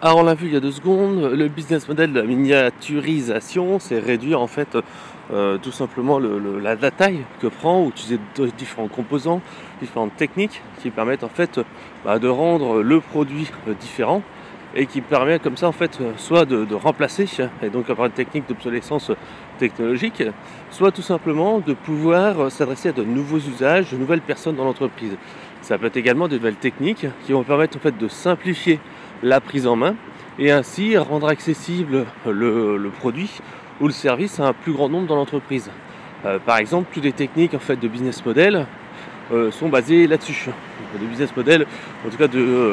Alors on l'a vu il y a 2 secondes, le business model de la miniaturisation, c'est réduire en fait tout simplement la taille que prend ou utiliser différents composants, différentes techniques qui permettent en fait de rendre le produit différent et qui permet comme ça en fait soit de remplacer et donc avoir une technique d'obsolescence technologique, soit tout simplement de pouvoir s'adresser à de nouveaux usages, de nouvelles personnes dans l'entreprise. Ça peut être également de nouvelles techniques qui vont permettre en fait de simplifier la prise en main et ainsi rendre accessible le produit ou le service à un plus grand nombre dans l'entreprise. Par exemple, toutes les techniques en fait de business model sont basées là-dessus. Les business models, en tout cas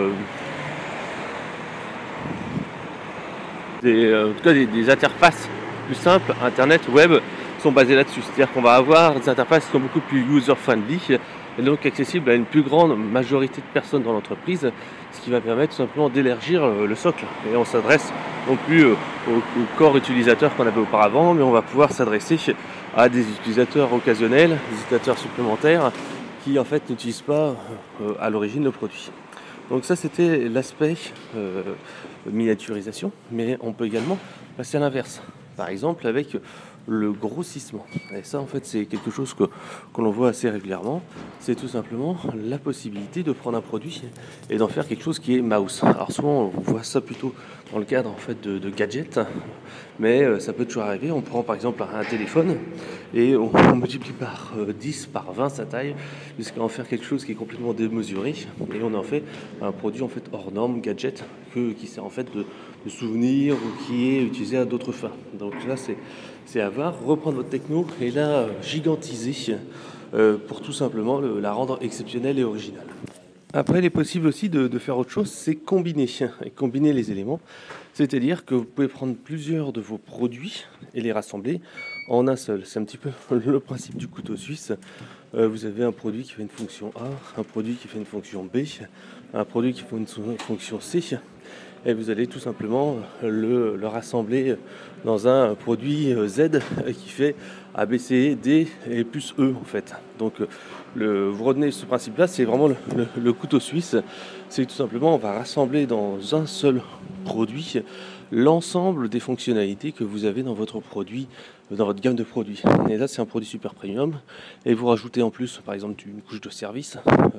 des interfaces plus simples, internet, web, sont basées là-dessus. C'est-à-dire qu'on va avoir des interfaces qui sont beaucoup plus user-friendly et donc accessibles à une plus grande majorité de personnes dans l'entreprise, ce qui va permettre tout simplement d'élargir le socle. Et on s'adresse non plus au corps utilisateur qu'on avait auparavant, mais on va pouvoir s'adresser à des utilisateurs occasionnels, des utilisateurs supplémentaires qui en fait n'utilisent pas à l'origine le produit. Donc ça c'était l'aspect miniaturisation, mais on peut également passer à l'inverse. Par exemple avec le grossissement. Et ça en fait c'est quelque chose que l'on voit assez régulièrement. C'est tout simplement la possibilité de prendre un produit et d'en faire quelque chose qui est mouse. Alors souvent on voit ça plutôt dans le cadre en fait de gadgets, mais ça peut toujours arriver. On prend par exemple un téléphone et on multiplie par 10, par 20 sa taille jusqu'à en faire quelque chose qui est complètement démesuré et on en fait un produit en fait hors norme, gadget, qui sert en fait de souvenir ou qui est utilisé à d'autres fins. Donc là c'est à voir, reprendre votre techno et la gigantiser pour tout simplement la rendre exceptionnelle et originale. Après, il est possible aussi de faire autre chose, c'est combiner les éléments. C'est-à-dire que vous pouvez prendre plusieurs de vos produits et les rassembler en un seul. C'est un petit peu le principe du couteau suisse. Vous avez un produit qui fait une fonction A, un produit qui fait une fonction B, un produit qui fait une fonction C, et vous allez tout simplement le rassembler dans un produit Z qui fait A, B, C, D et plus E en fait. Donc vous retenez ce principe-là, c'est vraiment le couteau suisse. C'est tout simplement on va rassembler dans un seul produit l'ensemble des fonctionnalités que vous avez dans votre produit, dans votre gamme de produits. Et là c'est un produit super premium et vous rajoutez en plus par exemple une couche de service.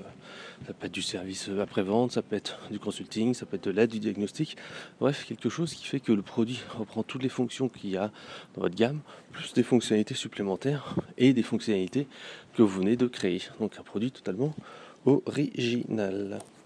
Ça peut être du service après-vente, ça peut être du consulting, ça peut être de l'aide, du diagnostic. Bref, quelque chose qui fait que le produit reprend toutes les fonctions qu'il y a dans votre gamme, plus des fonctionnalités supplémentaires et des fonctionnalités que vous venez de créer. Donc un produit totalement original.